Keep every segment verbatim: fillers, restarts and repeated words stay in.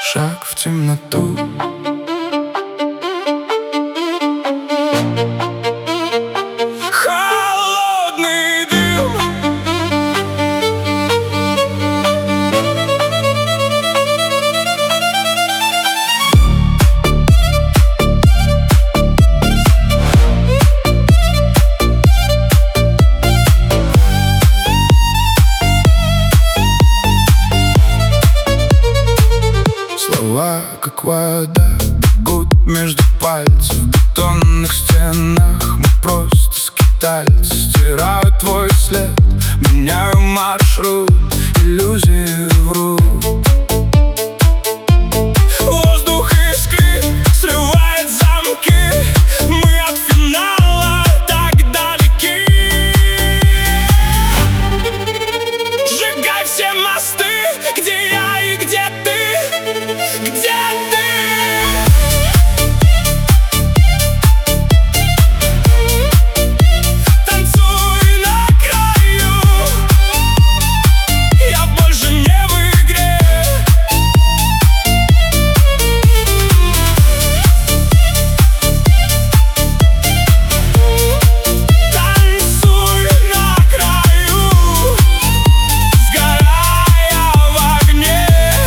Шаг в темноту. Холодный дым. Слова, как вода, бегут между пальцев. В бетонных стенах мы просто скитальцы. Стираю твой след, меняю маршрут, иллюзии врут. Воздух искрит, срывает замки. Мы от финала так далеки. Сжигай все мосты, где я и где ты. Где ты? Танцуй на краю. Я больше не в игре. Танцуй на краю, сгорая в огне.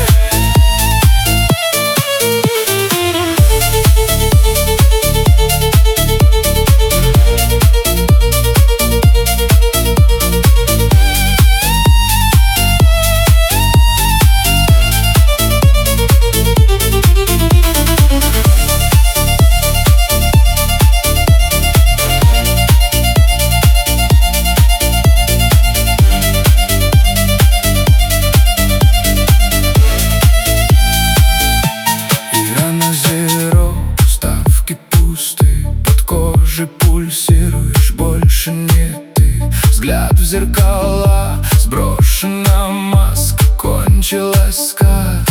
Пульсируешь, больше не ты. Взгляд в зеркала, сброшена маска, кончилась сказка.